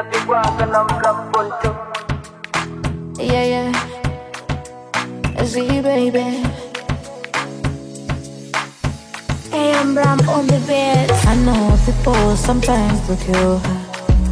Yeah, yeah. See, baby. Hey, I'm Ram on the bed. I know people sometimes break your heart,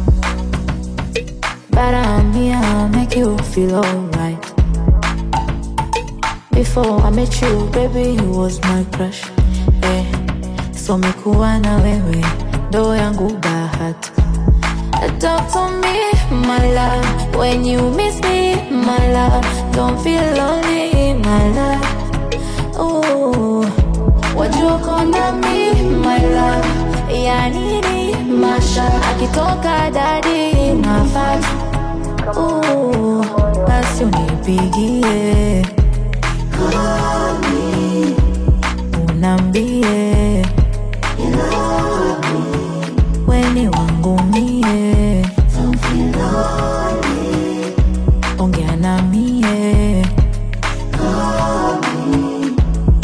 but I'm here, make you feel alright. Before I met you, baby, you was my crush. Yeah. So mekuwa na wewe, ndo yangu bahati. Talk to me, my love. When you miss me, my love. Don't feel lonely, my love. Ooh, wajua kona me, my love. Ya nini, masha. Akitoka daddy, nafat. Ooh, basi unipigie. Call me. Unambie. You love me. Weni wangu mie. Don't feel lonely. Ongea na mie. Call me.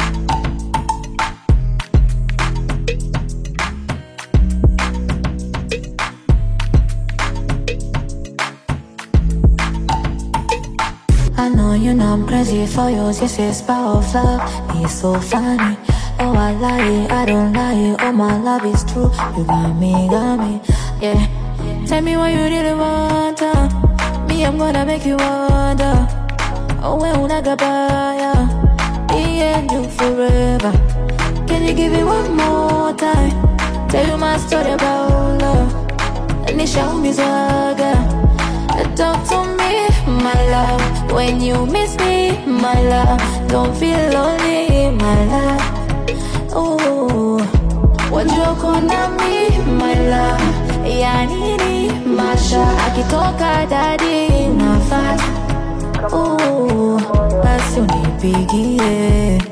I know you know I'm crazy for you. This is power of love. It's so funny. Oh, I lie, I don't lie. Oh, my love is true. You got me, yeah. Tell me what you really want. Me, I'm gonna make you wonder. Oh, when unagabaya, me and you forever. Can you give it one more time? Tell you my story about love. Nisha umizaga. Talk to me, my love. When you miss me, my love. Don't feel lonely, my love. Ooh, wajua kona me, my love. Ya nini, masha. Akitoka daddy, nafat. Ooh, basi unipigie.